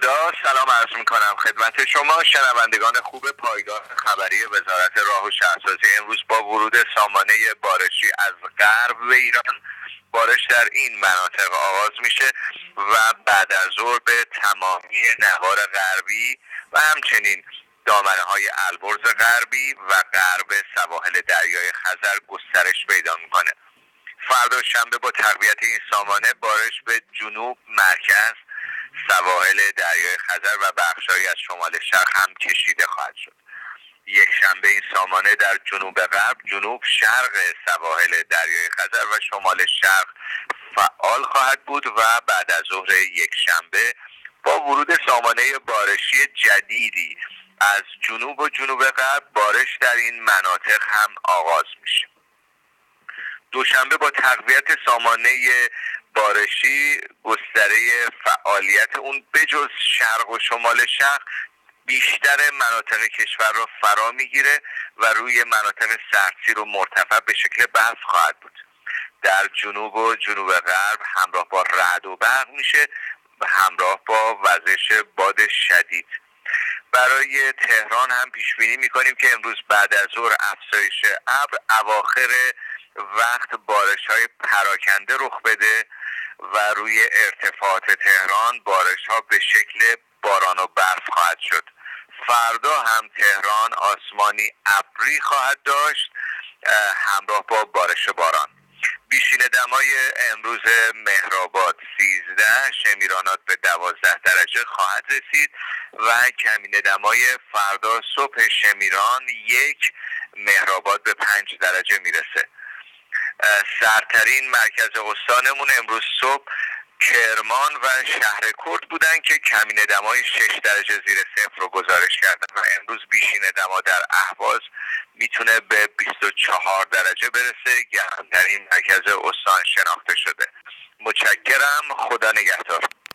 خدا، سلام عرض میکنم خدمت شما شنوندگان خوب پایگاه خبری وزارت راه و شهرسازی. امروز با ورود سامانه بارشی از غرب به ایران، بارش در این مناطق آغاز میشه و بعد از ظهر به تمامی نوار غربی و همچنین دامنه های البرز غربی و غرب سواحل دریای خزر گسترش پیدا میکنه. فردا شنبه با تقویت این سامانه بارش به جنوب، مرکز، سواحل دریای خزر و بخش‌هایی از شمال شرق هم کشیده خواهد شد. یک شنبه این سامانه در جنوب غرب، جنوب شرق سواحل دریای خزر و شمال شرق فعال خواهد بود و بعد از ظهر یک شنبه با ورود سامانه بارشی جدیدی از جنوب و جنوب غرب بارش در این مناطق هم آغاز میشه. دوشنبه با تقویت سامانه بارشی گستره فعالیت اون بجز شرق و شمال شرق بیشتر مناطق کشور را فرا میگیره و روی مناطق سردسیر و مرتفع به شکل برف خواهد بود. در جنوب و جنوب غرب همراه با رعد و برق میشه و همراه با وزش باد شدید. برای تهران هم پیش بینی میکنیم که امروز بعد از ظهر افزایش ابر، اواخر وقت بارش‌های پراکنده رخ بده و روی ارتفاعات تهران بارش‌ها به شکل باران و برف خواهد شد. فردا هم تهران آسمانی ابری خواهد داشت همراه با بارش باران. بیشین دمای امروز مهرآباد 13، شمیرانات به 12 درجه خواهد رسید و کمین دمای فردا صبح شمیران 1، مهرآباد به 5 درجه میرسه. سرترین مرکز استانمون امروز صبح کرمان و شهرکرد بودن که کمین دمای 6 درجه زیر صفر رو گزارش کردن و امروز بیشین دما در اهواز میتونه به 24 درجه برسه. گرمترین مرکز استان شناخته شده. متشکرم. خدا نگهدار.